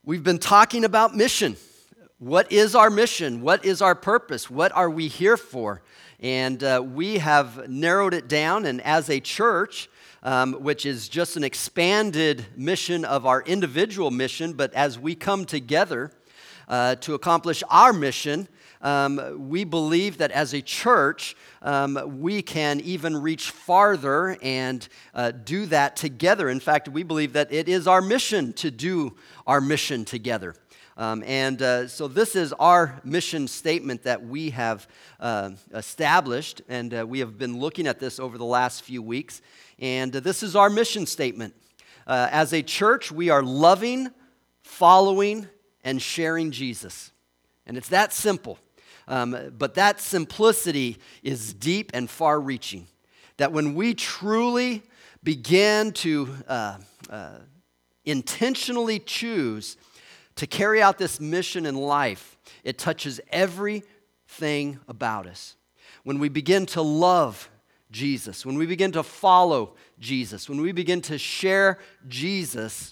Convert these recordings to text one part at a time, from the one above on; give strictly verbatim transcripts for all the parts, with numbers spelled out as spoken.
We've been talking about mission. What is our mission? What is our purpose? What are we here for? And uh, we have narrowed it down, and as a church, um, which is just an expanded mission of our individual mission, but as we come together uh, to accomplish our mission, um, we believe that as a church, um, we can even reach farther and uh, do that together. In fact, we believe that it is our mission to do our mission together. Um, and uh, so this is our mission statement that we have uh, established, and uh, we have been looking at this over the last few weeks. And uh, this is our mission statement. Uh, as a church, we are loving, following, and sharing Jesus. And it's that simple. Um, but that simplicity is deep and far-reaching. That when we truly begin to uh, uh, intentionally choose to carry out this mission in life, it touches everything about us. When we begin to love Jesus, when we begin to follow Jesus, when we begin to share Jesus,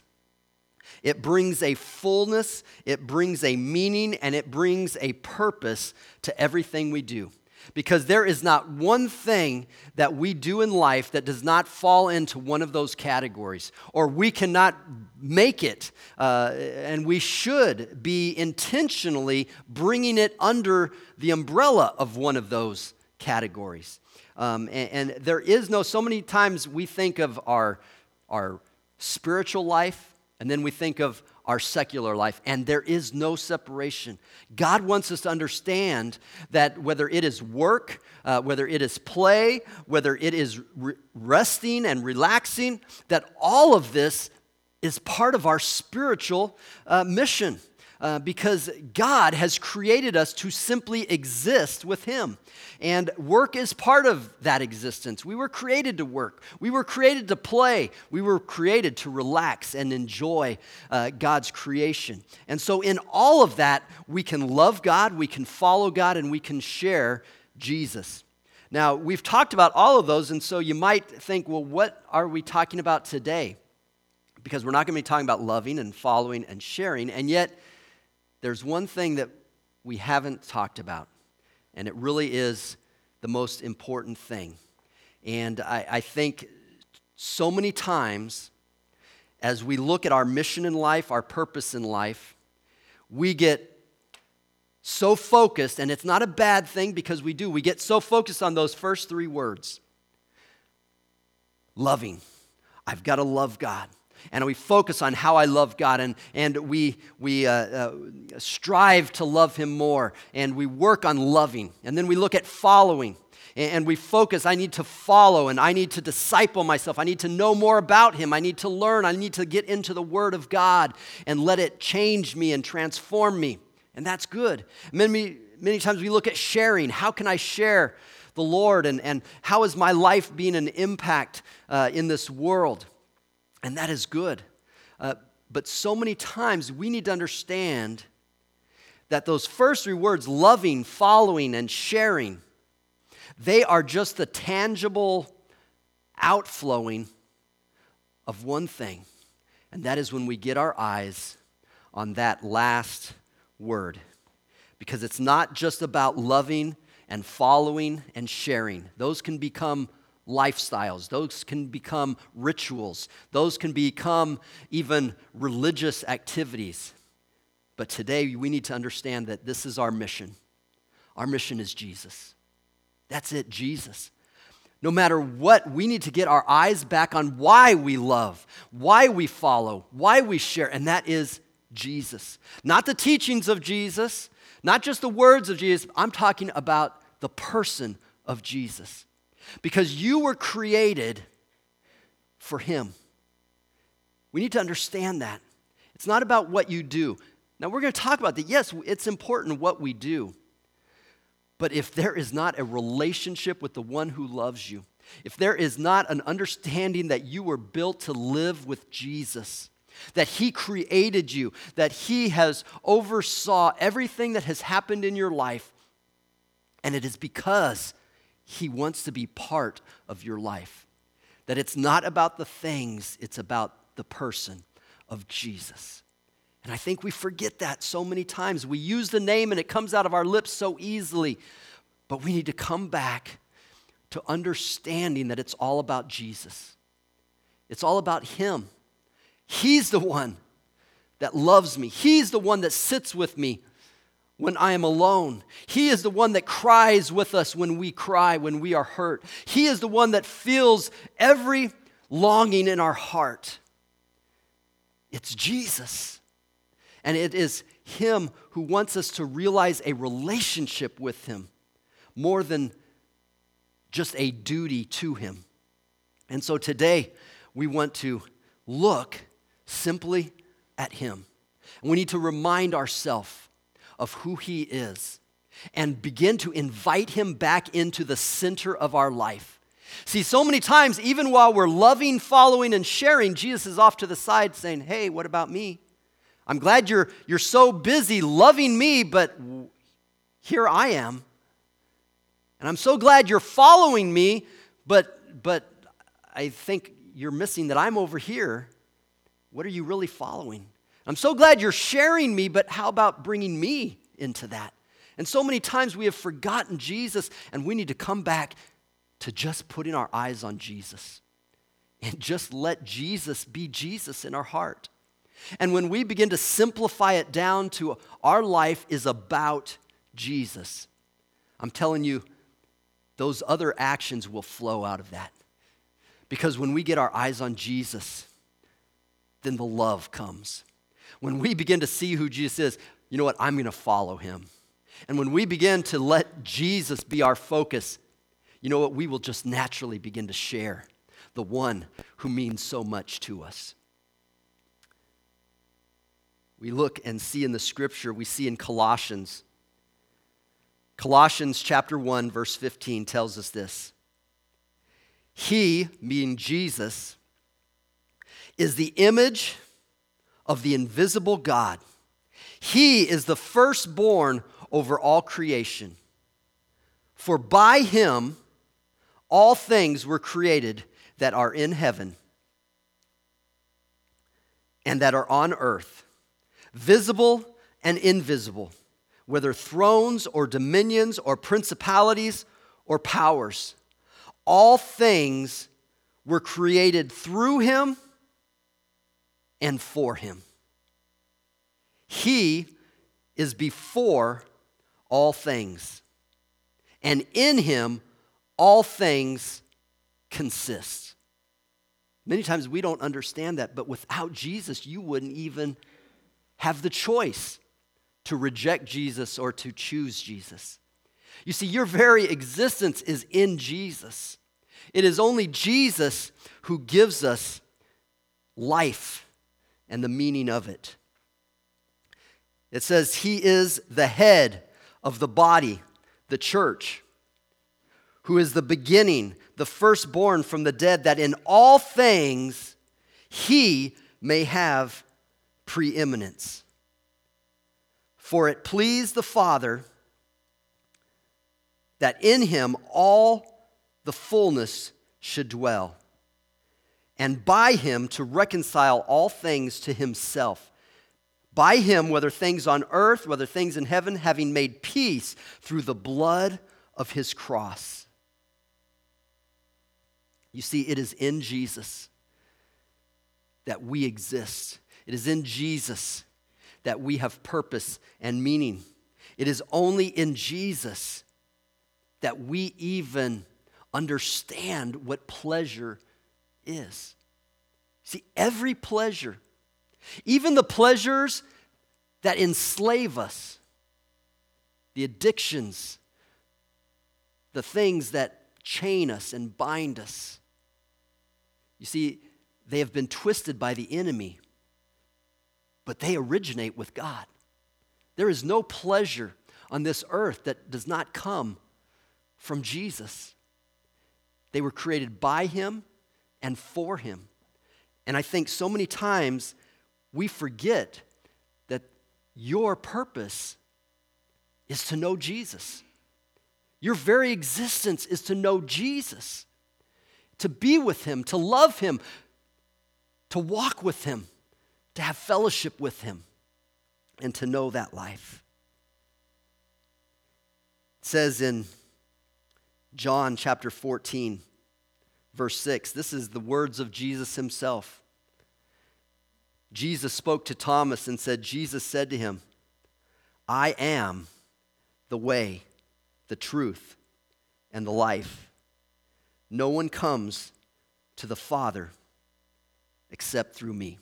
it brings a fullness, it brings a meaning, and it brings a purpose to everything we do. Because there is not one thing that we do in life that does not fall into one of those categories, or we cannot make it, uh, and we should be intentionally bringing it under the umbrella of one of those categories. Um, and, and there is no, so many times we think of our, our spiritual life, and then we think of our secular life, and there is no separation. God wants us to understand that whether it is work, uh, whether it is play, whether it is re- resting and relaxing, that all of this is part of our spiritual uh, mission. Uh, because God has created us to simply exist with Him. And work is part of that existence. We were created to work. We were created to play. We were created to relax and enjoy uh, God's creation. And so in all of that, we can love God, we can follow God, and we can share Jesus. Now, we've talked about all of those, and so you might think, well, what are we talking about today? Because we're not going to be talking about loving and following and sharing, and yet there's one thing that we haven't talked about, and it really is the most important thing. And I, I think so many times as we look at our mission in life, our purpose in life, we get so focused, and it's not a bad thing because we do, we get so focused on those first three words. Loving. I've got to love God. And we focus on how I love God, and, and we, we uh, uh, strive to love Him more, and we work on loving. And then we look at following, and, and we focus, I need to follow, and I need to disciple myself. I need to know more about Him. I need to learn. I need to get into the Word of God and let it change me and transform me. And that's good. Many, many times we look at sharing. How can I share the Lord, and, and how is my life being an impact uh, in this world? And that is good. Uh, but so many times we need to understand that those first three words, loving, following, and sharing, they are just the tangible outflowing of one thing. And that is when we get our eyes on that last word. Because it's not just about loving and following and sharing. Those can become lifestyles. Those can become rituals. Those can become even religious activities. But today we need to understand that this is our mission. Our mission is Jesus. That's it, Jesus. No matter what, we need to get our eyes back on why we love, why we follow, why we share, and that is Jesus. Not the teachings of Jesus, not just the words of Jesus. I'm talking about the person of Jesus. Because you were created for Him. We need to understand that. It's not about what you do. Now, we're going to talk about that. Yes, it's important what we do. But if there is not a relationship with the one who loves you, if there is not an understanding that you were built to live with Jesus, that He created you, that He has oversaw everything that has happened in your life, and it is because He wants to be part of your life. That it's not about the things, it's about the person of Jesus. And I think we forget that so many times. We use the name and it comes out of our lips so easily. But we need to come back to understanding that it's all about Jesus. It's all about him. He's the one that loves me. He's the one that sits with me when I am alone. He is the one that cries with us when we cry, when we are hurt. He is the one that feels every longing in our heart. It's Jesus. And it is him who wants us to realize a relationship with him more than just a duty to him. And so today we want to look simply at him. And we need to remind ourselves of who he is and begin to invite him back into the center of our life. See, so many times, even while we're loving, following, and sharing, Jesus is off to the side saying, hey, what about me? I'm glad you're, you're so busy loving me, but here I am. And I'm so glad you're following me, but, but I think you're missing that I'm over here. What are you really following? I'm so glad you're sharing me, but how about bringing me into that? And so many times we have forgotten Jesus, and we need to come back to just putting our eyes on Jesus and just let Jesus be Jesus in our heart. And when we begin to simplify it down to our life is about Jesus, I'm telling you, those other actions will flow out of that. Because when we get our eyes on Jesus, then the love comes. When we begin to see who Jesus is, you know what, I'm going to follow him. And when we begin to let Jesus be our focus, you know what, we will just naturally begin to share the one who means so much to us. We look and see in the scripture, we see in Colossians. Colossians chapter one, verse fifteen tells us this. He, meaning Jesus, is the image of the invisible God. He is the firstborn over all creation. For by him all things were created that are in heaven and that are on earth, visible and invisible, whether thrones or dominions or principalities or powers. All things were created through him and for him. He is before all things, and in him all things consist. Many times we don't understand that, but without Jesus, you wouldn't even have the choice to reject Jesus or to choose Jesus. You see, your very existence is in Jesus. It is only Jesus who gives us life and the meaning of it. It says he is the head of the body, the church, who is the beginning, the firstborn from the dead, that in all things he may have preeminence. For it pleased the Father that in him all the fullness should dwell, and by him to reconcile all things to himself. By him, whether things on earth, whether things in heaven, having made peace through the blood of his cross. You see, it is in Jesus that we exist. It is in Jesus that we have purpose and meaning. It is only in Jesus that we even understand what pleasure is. See, every pleasure, even the pleasures that enslave us, the addictions, the things that chain us and bind us, you see, they have been twisted by the enemy, but they originate with God. There is no pleasure on this earth that does not come from Jesus. They were created by him and for him. And I think so many times we forget that your purpose is to know Jesus. Your very existence is to know Jesus, to be with him, to love him, to walk with him, to have fellowship with him. and to know that life. It says in John chapter fourteen, verse six, this is the words of Jesus himself. Jesus spoke to Thomas and said, Jesus said to him, I am the way, the truth, and the life. No one comes to the Father except through me.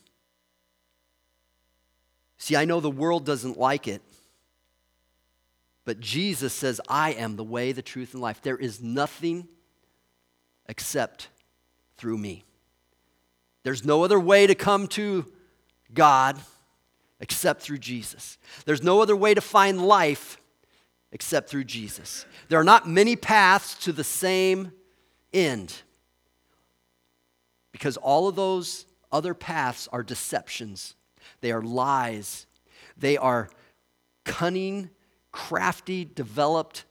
See, I know the world doesn't like it, but Jesus says, I am the way, the truth, and life. There is nothing except through me. There's no other way to come to God except through Jesus. There's no other way to find life except through Jesus. There are not many paths to the same end, because all of those other paths are deceptions. They are lies. They are cunning, crafty, developed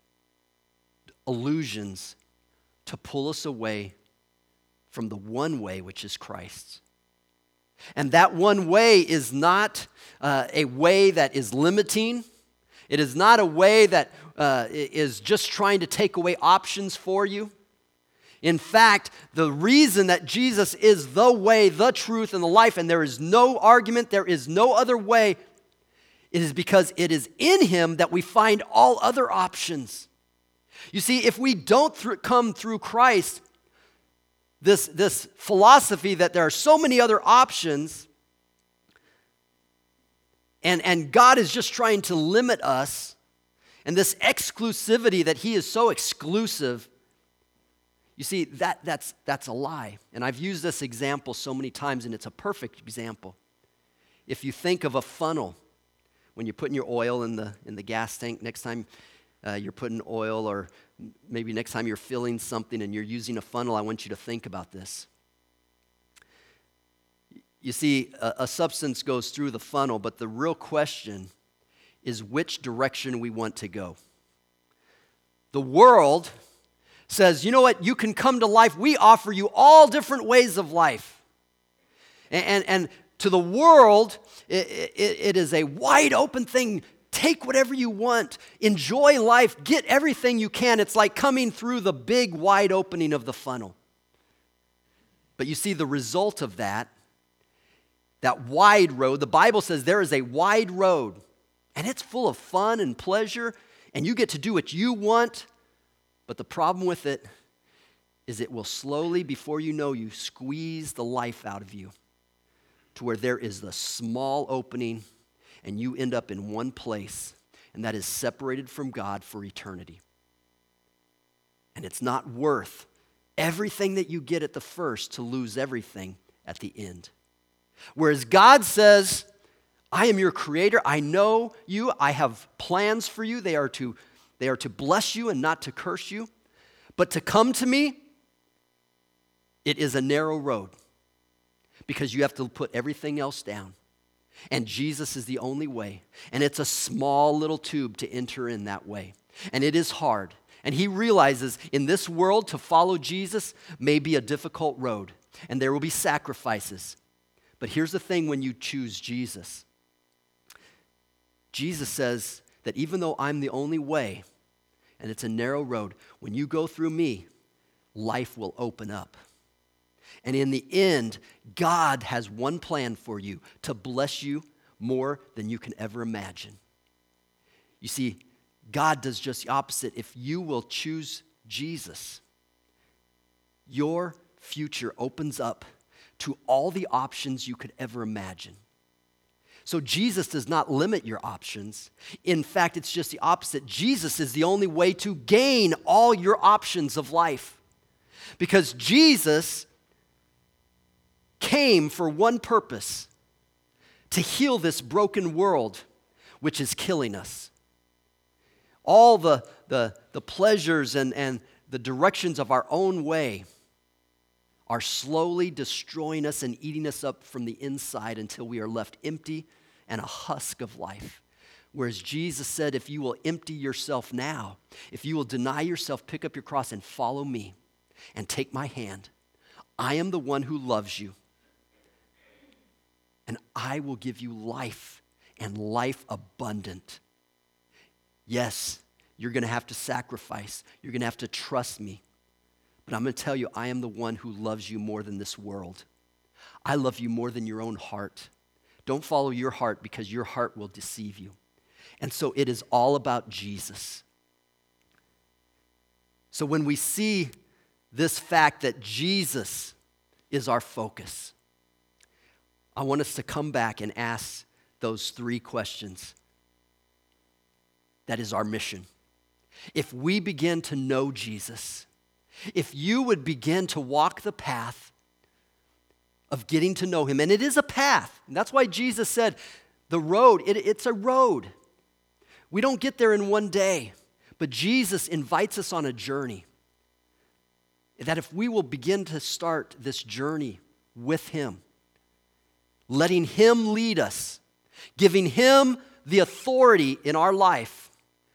illusions to pull us away from the one way, which is Christ's. And that one way is not uh, a way that is limiting. It is not a way that uh, is just trying to take away options for you. In fact, the reason that Jesus is the way, the truth, and the life, and there is no argument, there is no other way, it is because it is in him that we find all other options. You see, if we don't th- come through Christ, this, this philosophy that there are so many other options, and, and God is just trying to limit us, and this exclusivity that he is so exclusive, you see, that, that's, that's a lie. And I've used this example so many times, and it's a perfect example. If you think of a funnel, when you're putting your oil in the, in the gas tank, next time uh, you're putting oil, or maybe next time you're filling something and you're using a funnel, I want you to think about this. You see, a, a substance goes through the funnel, but the real question is which direction we want to go. The world says, you know what, you can come to life. We offer you all different ways of life. And, and, and to the world, it, it, it is a wide open thing. Take whatever you want. Enjoy life. Get everything you can. It's like coming through the big wide opening of the funnel. But you see, the result of that, that wide road, the Bible says there is a wide road, and it's full of fun and pleasure, and you get to do what you want. But the problem with it is it will slowly, before you know, you squeeze the life out of you to where there is the small opening and you end up in one place, and that is separated from God for eternity. And it's not worth everything that you get at the first to lose everything at the end. Whereas God says, I am your creator. I know you. I have plans for you. They are to They are to bless you and not to curse you. But to come to me, it is a narrow road because you have to put everything else down. And Jesus is the only way. And it's a small little tube to enter in that way. And it is hard. And he realizes in this world to follow Jesus may be a difficult road. And there will be sacrifices. But here's the thing when you choose Jesus. Jesus says that even though I'm the only way, and it's a narrow road, when you go through me, life will open up. And in the end, God has one plan for you, to bless you more than you can ever imagine. You see, God does just the opposite. If you will choose Jesus, your future opens up to all the options you could ever imagine. So Jesus does not limit your options. In fact, it's just the opposite. Jesus is the only way to gain all your options of life. Because Jesus came for one purpose, to heal this broken world which is killing us. All the, the, the pleasures and, and the directions of our own way are slowly destroying us and eating us up from the inside until we are left empty and a husk of life. Whereas Jesus said, if you will empty yourself now, if you will deny yourself, pick up your cross and follow me and take my hand, I am the one who loves you. And I will give you life and life abundant. Yes, you're going to have to sacrifice. You're going to have to trust me. But I'm going to tell you, I am the one who loves you more than this world. I love you more than your own heart. Don't follow your heart because your heart will deceive you. And so it is all about Jesus. So when we see this fact that Jesus is our focus, I want us to come back and ask those three questions. That is our mission. If we begin to know Jesus, if you would begin to walk the path of getting to know him, and it is a path. And that's why Jesus said, the road, it, it's a road. We don't get there in one day, but Jesus invites us on a journey. That if we will begin to start this journey with him, letting him lead us, giving him the authority in our life,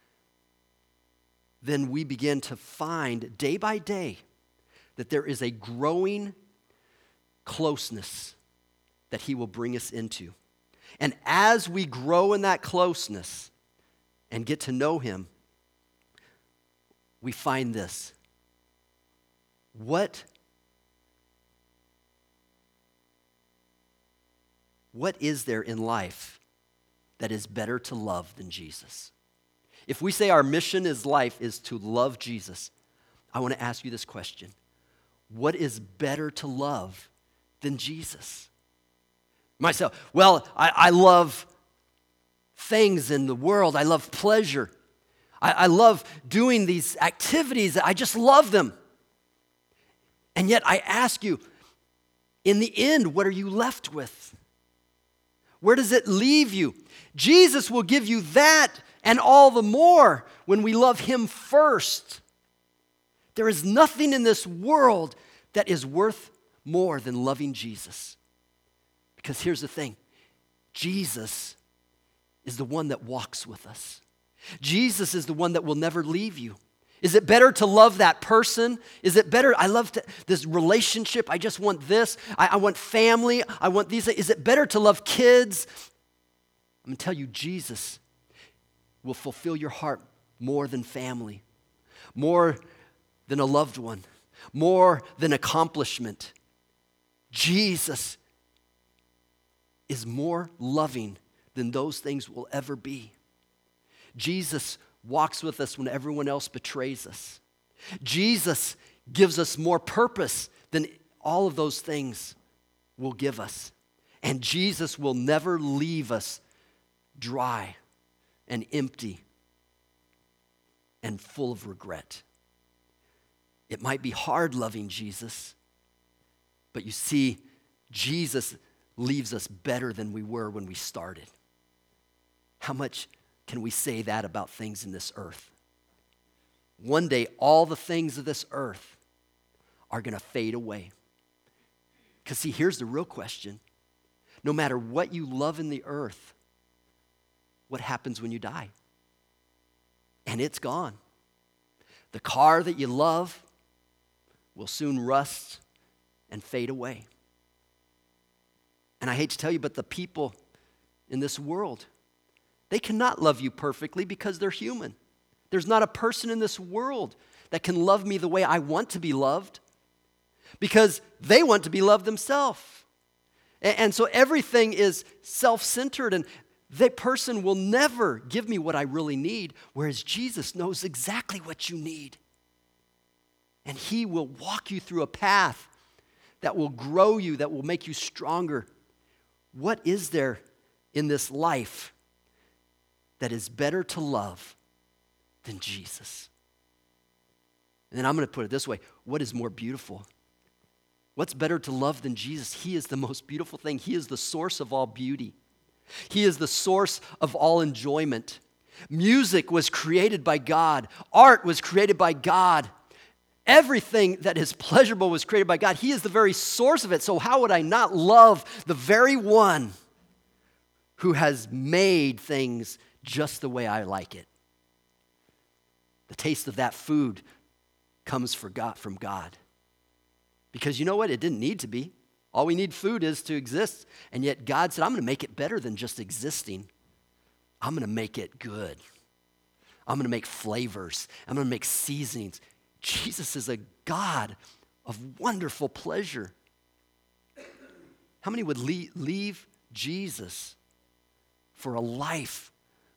then we begin to find day by day that there is a growing closeness that he will bring us into. And as we grow in that closeness and get to know him, we find this. What, what is there in life that is better to love than Jesus? If we say our mission is life is to love Jesus, I want to ask you this question. What is better to love than Jesus? Myself, well, I, I love things in the world. I love pleasure. I, I love doing these activities. I just love them. And yet I ask you, in the end, what are you left with? Where does it leave you? Jesus will give you that and all the more when we love him first. There is nothing in this world that is worth more than loving Jesus. Because here's the thing, Jesus is the one that walks with us. Jesus is the one that will never leave you. Is it better to love that person? Is it better, I love to, this relationship, I just want this, I, I want family, I want these, is it better to love kids? I'm going to tell you, Jesus will fulfill your heart more than family, more than a loved one, more than accomplishment. Jesus is more loving than those things will ever be. Jesus walks with us when everyone else betrays us. Jesus gives us more purpose than all of those things will give us. And Jesus will never leave us dry and empty and full of regret. It might be hard loving Jesus, but you see, Jesus leaves us better than we were when we started. How much can we say that about things in this earth? One day, all the things of this earth are going to fade away. Because see, here's the real question. No matter what you love in the earth, what happens when you die? And it's gone. The car that you love will soon rust and fade away. And I hate to tell you, but the people in this world, they cannot love you perfectly because they're human. There's not a person in this world that can love me the way I want to be loved because they want to be loved themselves. And so everything is self-centered, and that person will never give me what I really need, whereas Jesus knows exactly what you need. And he will walk you through a path that will grow you, that will make you stronger. What is there in this life that is better to love than Jesus? And then I'm going to put it this way. What is more beautiful? What's better to love than Jesus? He is the most beautiful thing. He is the source of all beauty. He is the source of all enjoyment. Music was created by God. Art was created by God. Everything that is pleasurable was created by God. He is the very source of it. So how would I not love the very one who has made things just the way I like it? The taste of that food comes for God, from God. Because you know what? It didn't need to be. All we need food is to exist. And yet God said, I'm going to make it better than just existing. I'm going to make it good. I'm going to make flavors. I'm going to make seasonings. Jesus is a God of wonderful pleasure. How many would leave, leave Jesus for a life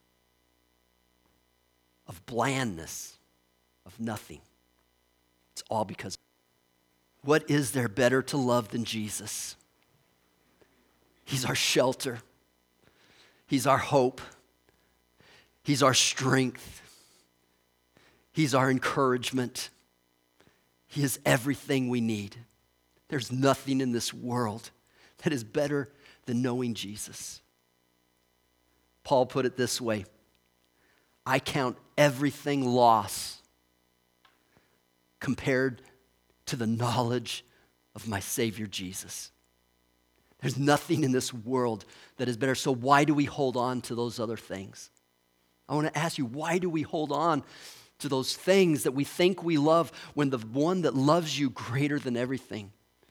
of blandness, of nothing? It's all because what is there better to love than Jesus? He's our shelter. He's our hope. He's our strength. He's our encouragement. He is everything we need. There's nothing in this world that is better than knowing Jesus. Paul put it this way: I count everything loss compared to the knowledge of my Savior Jesus. There's nothing in this world that is better. So why do we hold on to those other things? I want to ask you, why do we hold on to those things that we think we love when the one that loves you greater than everything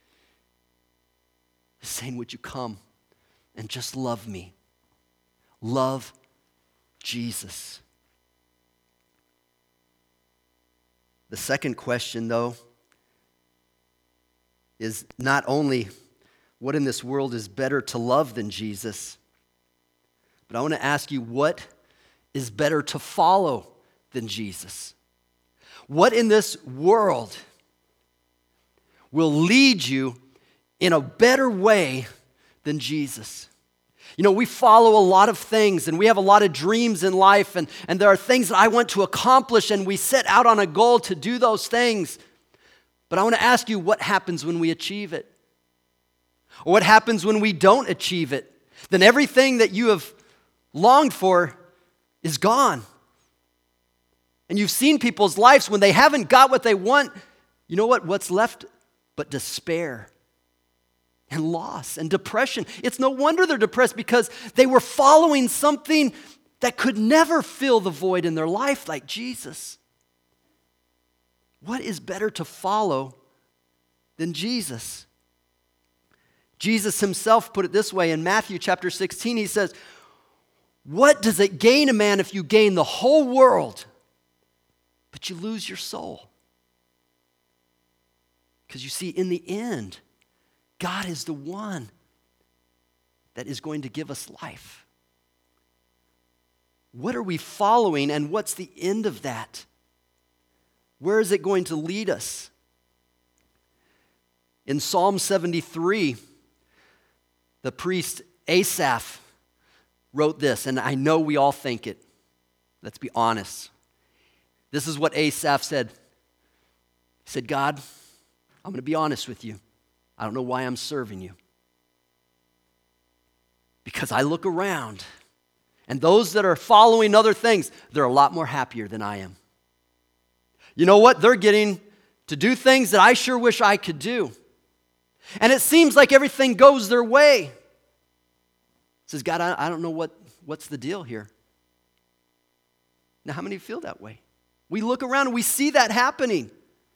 is saying, would you come and just love me? Love Jesus. The second question, though, is not only what in this world is better to love than Jesus, but I want to ask you, what is better to follow than Jesus? What in this world will lead you in a better way than Jesus? You know, we follow a lot of things and we have a lot of dreams in life, and, and there are things that I want to accomplish, and we set out on a goal to do those things. But I want to ask you, what happens when we achieve it? Or what happens when we don't achieve it? Then everything that you have longed for is gone. And you've seen people's lives when they haven't got what they want. You know what? What's left but despair and loss and depression. It's no wonder they're depressed, because they were following something that could never fill the void in their life like Jesus. What is better to follow than Jesus? Jesus himself put it this way in Matthew chapter sixteen. He says, what does it gain a man if you gain the whole world, but you lose your soul? Because you see, in the end, God is the one that is going to give us life. What are we following, and what's the end of that? Where is it going to lead us? In Psalm seventy-three, the priest Asaph wrote this, and I know we all think it. Let's be honest. This is what Asaph said. He said, God, I'm going to be honest with you. I don't know why I'm serving you. Because I look around, and those that are following other things, they're a lot more happier than I am. You know what? They're getting to do things that I sure wish I could do. And it seems like everything goes their way. He says, God, I, I don't know what, what's the deal here. Now, how many feel that way? We look around and we see that happening.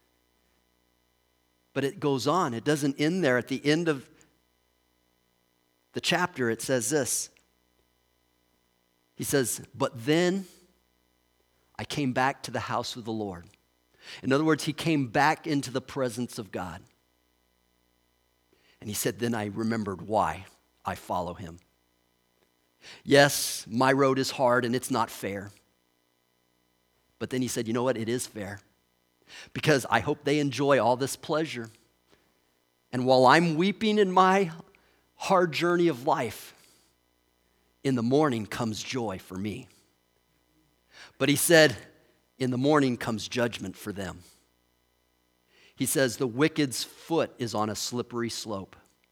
But it goes on. It doesn't end there. At the end of the chapter, it says this. He says, but then I came back to the house of the Lord. In other words, he came back into the presence of God. And he said, then I remembered why I follow him. Yes, my road is hard and it's not fair. But then he said, you know what? It is fair. Because I hope they enjoy all this pleasure. And while I'm weeping in my hard journey of life, in the morning comes joy for me. But he said, in the morning comes judgment for them. He says, the wicked's foot is on a slippery slope.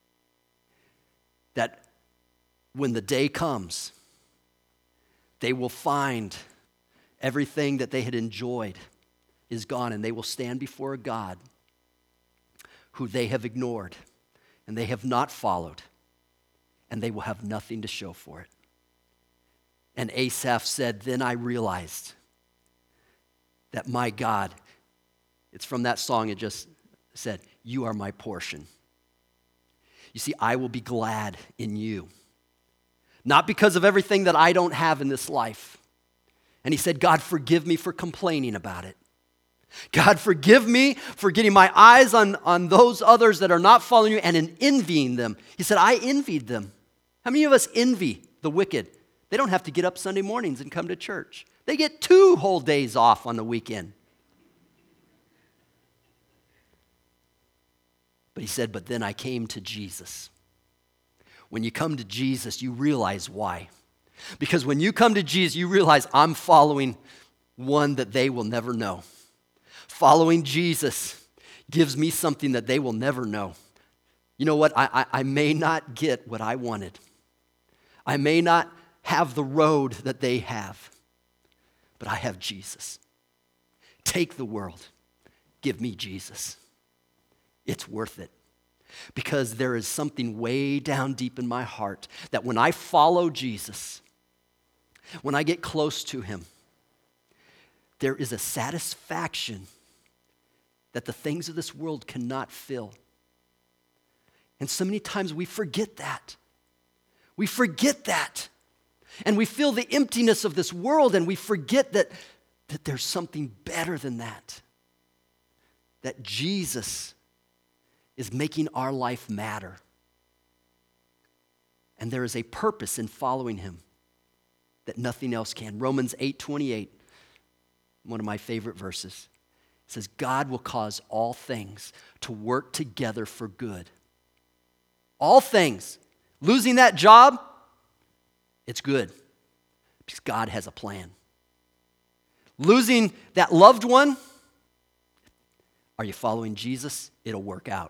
That when the day comes, they will find everything that they had enjoyed is gone, and they will stand before a God who they have ignored and they have not followed, and they will have nothing to show for it. And Asaph said, then I realized that my God, it's from that song it just said, you are my portion. You see, I will be glad in you. not because of everything that I don't have in this life. And he said, God, forgive me for complaining about it. God, forgive me for getting my eyes on, on those others that are not following you and in envying them. He said, I envied them. How many of us envy the wicked? They don't have to get up Sunday mornings and come to church. They get two whole days off on the weekend. But he said, but then I came to Jesus. When you come to Jesus, you realize why. Because when you come to Jesus, you realize I'm following one that they will never know. Following Jesus gives me something that they will never know. You know what? I, I, I may not get what I wanted. I may not have the road that they have, but I have Jesus. Take the world. Give me Jesus. It's worth it. Because there is something way down deep in my heart that when I follow Jesus, when I get close to him, there is a satisfaction that the things of this world cannot fill. And so many times we forget that. We forget that. And we feel the emptiness of this world and we forget that, that there's something better than that. That Jesus is making our life matter. And there is a purpose in following him that nothing else can. Romans eight twenty-eight, one of my favorite verses. It says, God will cause all things to work together for good. All things. Losing that job, it's good because God has a plan. Losing that loved one, are you following Jesus? It'll work out.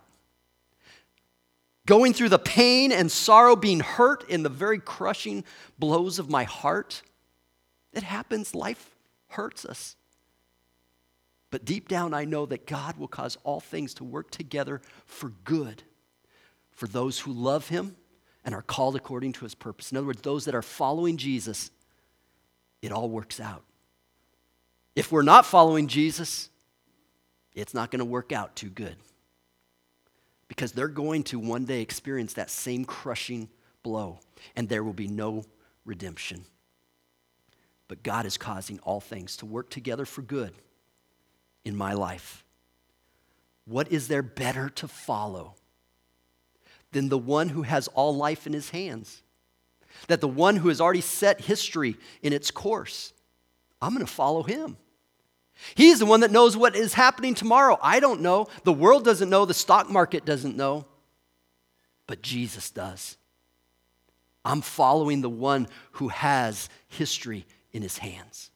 Going through the pain and sorrow, being hurt in the very crushing blows of my heart, it happens. Life hurts us. But deep down, I know that God will cause all things to work together for good for those who love him and are called according to his purpose. In other words, those that are following Jesus, it all works out. If we're not following Jesus, it's not going to work out too good. Because they're going to one day experience that same crushing blow, and there will be no redemption. But God is causing all things to work together for good in my life. What is there better to follow than the one who has all life in his hands? That the one who has already set history in its course. I'm going to follow him. He's the one that knows what is happening tomorrow. I don't know. The world doesn't know. The stock market doesn't know. But Jesus does. I'm following the one who has history in his hands.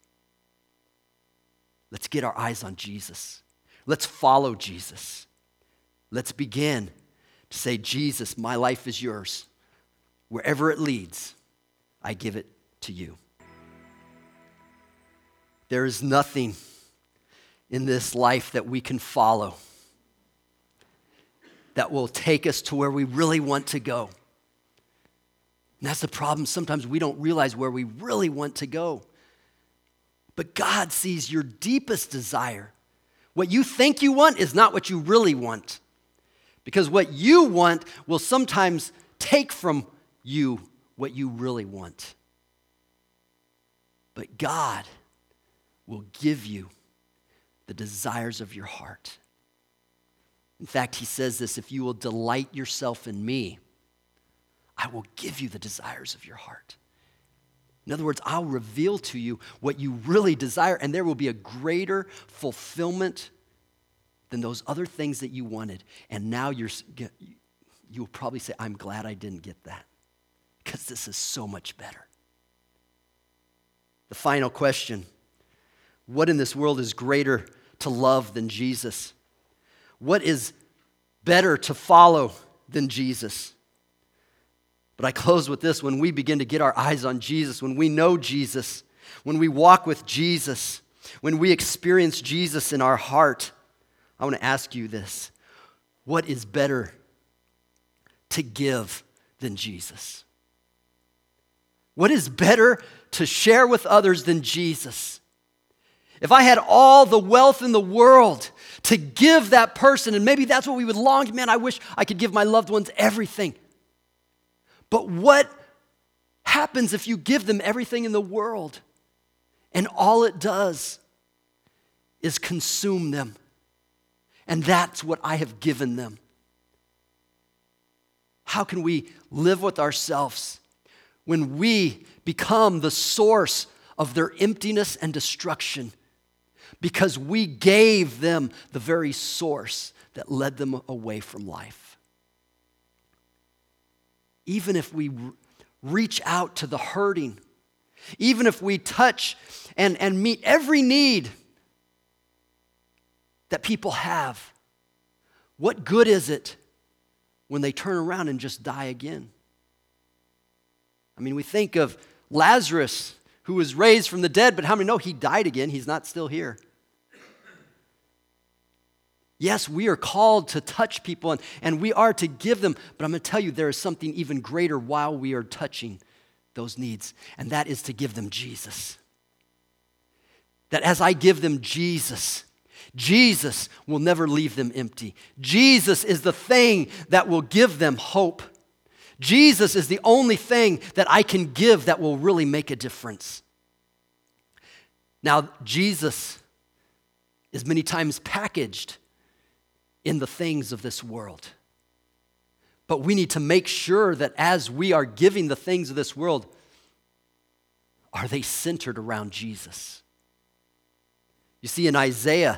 Let's get our eyes on Jesus. Let's follow Jesus. Let's begin to say, Jesus, my life is yours. Wherever it leads, I give it to you. There is nothing in this life that we can follow that will take us to where we really want to go. And that's the problem. Sometimes we don't realize where we really want to go. But God sees your deepest desire. What you think you want is not what you really want. Because what you want will sometimes take from you what you really want. But God will give you the desires of your heart. In fact, he says this, if you will delight yourself in me, I will give you the desires of your heart. In other words, I'll reveal to you what you really desire, and there will be a greater fulfillment than those other things that you wanted. And now you're, you'll probably say, I'm glad I didn't get that, because this is so much better. The final question, what in this world is greater to love than Jesus? What is better to follow than Jesus? But I close with this. When we begin to get our eyes on Jesus, when we know Jesus, when we walk with Jesus, when we experience Jesus in our heart, I want to ask you this. What is better to give than Jesus? What is better to share with others than Jesus? If I had all the wealth in the world to give that person, and maybe that's what we would long, man, I wish I could give my loved ones everything. But what happens if you give them everything in the world and all it does is consume them. And that's what I have given them. How can we live with ourselves when we become the source of their emptiness and destruction because we gave them the very source that led them away from life? Even if we reach out to the hurting, even if we touch and, and meet every need that people have, what good is it when they turn around and just die again? I mean, we think of Lazarus, who was raised from the dead, but how many know he died again? He's not still here. Yes, we are called to touch people, and, and we are to give them, but I'm going to tell you there is something even greater while we are touching those needs, and that is to give them Jesus. That as I give them Jesus, Jesus will never leave them empty. Jesus is the thing that will give them hope. Jesus is the only thing that I can give that will really make a difference. Now, Jesus is many times packaged in the things of this world. But we need to make sure that as we are giving the things of this world, are they centered around Jesus? You see, in Isaiah,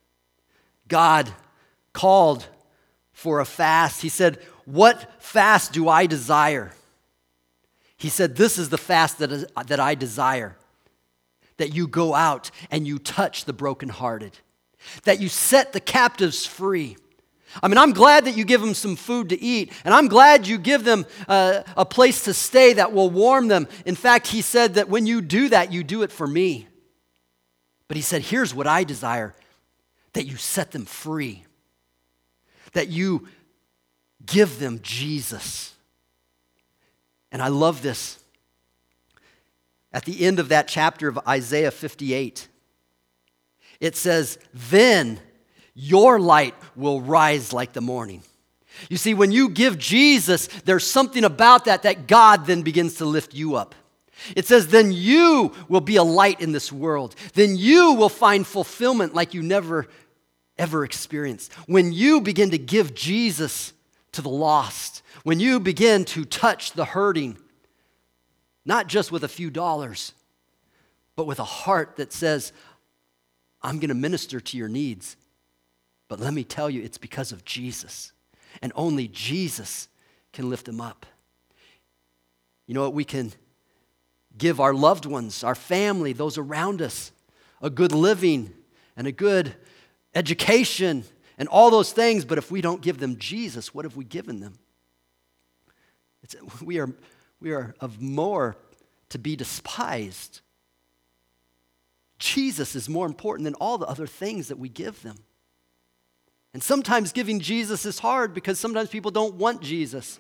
God called for a fast. He said, "What fast do I desire?" He said, "This is the fast that, is, that I desire, that you go out and you touch the brokenhearted, that you set the captives free." I mean, I'm glad that you give them some food to eat, and I'm glad you give them uh, a place to stay that will warm them. In fact, he said that when you do that, you do it for me. But he said, here's what I desire, that you set them free, that you give them Jesus. And I love this. At the end of that chapter of Isaiah fifty-eight, it says, "Then your light will rise like the morning." You see, when you give Jesus, there's something about that that God then begins to lift you up. It says, then you will be a light in this world. Then you will find fulfillment like you never, ever experienced. When you begin to give Jesus to the lost, when you begin to touch the hurting, not just with a few dollars, but with a heart that says, I'm going to minister to your needs. But let me tell you, it's because of Jesus. And only Jesus can lift them up. You know what? We can give our loved ones, our family, those around us, a good living and a good education and all those things. But if we don't give them Jesus, what have we given them? It's, we are, we are of more to be despised. Jesus is more important than all the other things that we give them. And sometimes giving Jesus is hard because sometimes people don't want Jesus.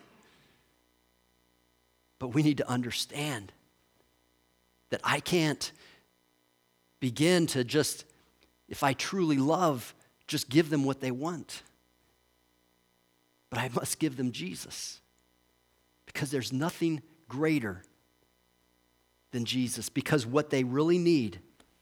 But we need to understand that I can't begin to just, if I truly love, just give them what they want. But I must give them Jesus. Because there's nothing greater than Jesus. Because what they really need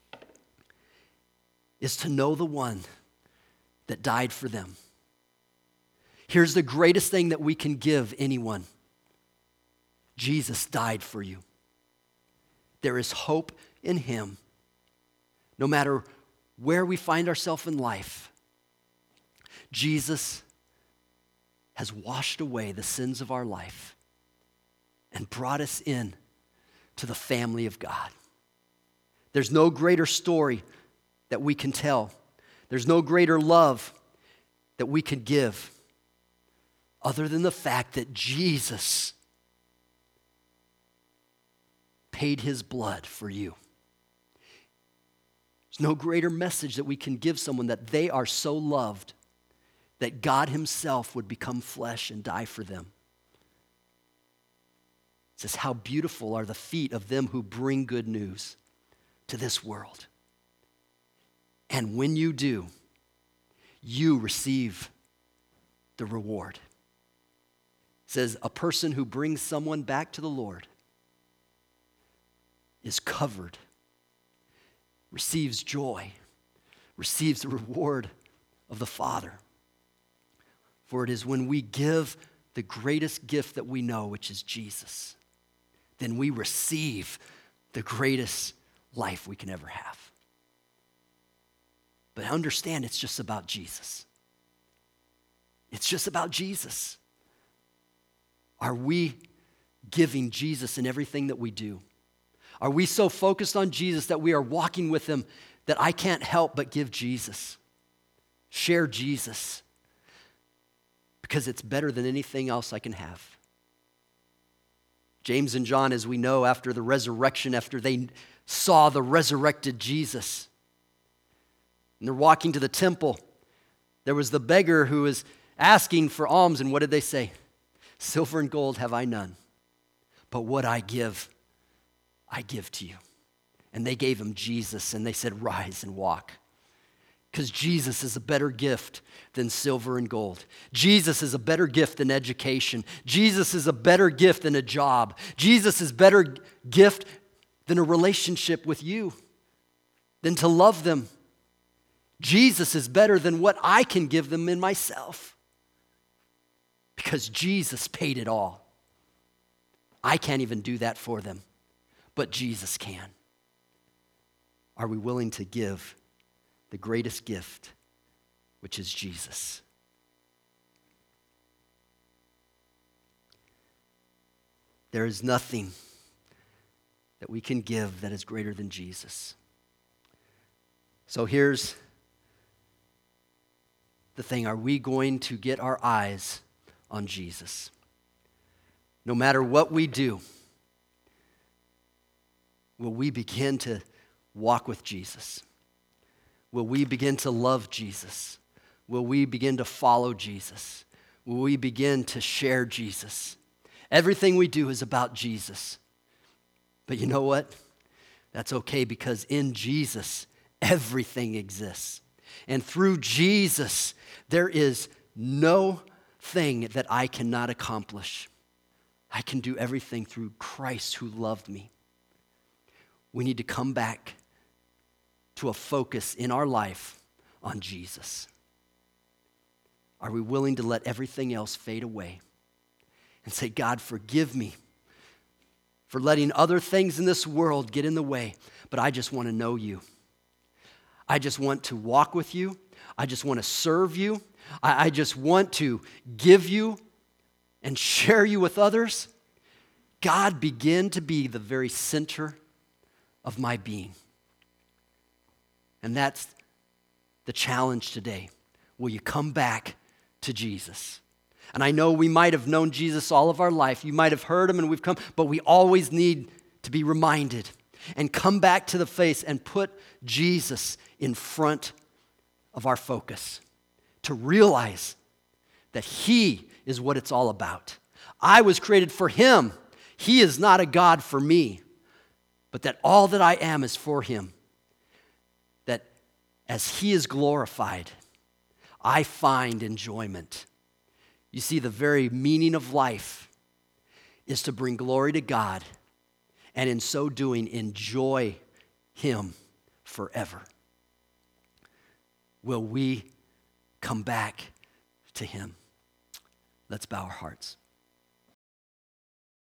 is to know the one that died for them. Here's the greatest thing that we can give anyone. Jesus died for you. There is hope in him. No matter where we find ourselves in life, Jesus has washed away the sins of our life and brought us in to the family of God. There's no greater story that we can tell. There's no greater love that we can give other than the fact that Jesus paid his blood for you. There's no greater message that we can give someone that they are so loved that God himself would become flesh and die for them. It says, how beautiful are the feet of them who bring good news to this world. And when you do, you receive the reward. It says, a person who brings someone back to the Lord is covered, receives joy, receives the reward of the Father. For it is when we give the greatest gift that we know, which is Jesus, then we receive the greatest life we can ever have. But understand, it's just about Jesus. It's just about Jesus. Are we giving Jesus in everything that we do? Are we so focused on Jesus that we are walking with him that I can't help but give Jesus? Share Jesus. Because it's better than anything else I can have. James and John, as we know, after the resurrection, after they saw the resurrected Jesus, and they're walking to the temple, there was the beggar who was asking for alms, and what did they say? Silver and gold have I none, but what I give, I give to you. And they gave him Jesus, and they said, rise and walk. Because Jesus is a better gift than silver and gold. Jesus is a better gift than education. Jesus is a better gift than a job. Jesus is a better gift than a relationship with you, than to love them. Jesus is better than what I can give them in myself. Because Jesus paid it all. I can't even do that for them, but Jesus can. Are we willing to give the greatest gift, which is Jesus? There is nothing that we can give that is greater than Jesus. So here's the thing. Are we going to get our eyes on Jesus? No matter what we do, will we begin to walk with Jesus? Will we begin to love Jesus? Will we begin to follow Jesus? Will we begin to share Jesus? Everything we do is about Jesus. But you know what? That's okay, because in Jesus, everything exists. And through Jesus, there is no thing that I cannot accomplish. I can do everything through Christ who loved me. We need to come back to a focus in our life on Jesus. Are we willing to let everything else fade away and say, God, forgive me for letting other things in this world get in the way, but I just want to know you. I just want to walk with you. I just want to serve you. I, I just want to give you and share you with others. God, begin to be the very center of my being. And that's the challenge today. Will you come back to Jesus? And I know we might have known Jesus all of our life. You might have heard him and we've come, but we always need to be reminded and come back to the face and put Jesus in front of our focus to realize that he is what it's all about. I was created for him. He is not a God for me, but that all that I am is for him. That as he is glorified, I find enjoyment. You see, the very meaning of life is to bring glory to God, and in so doing, enjoy him forever. Will we come back to him? Let's bow our hearts.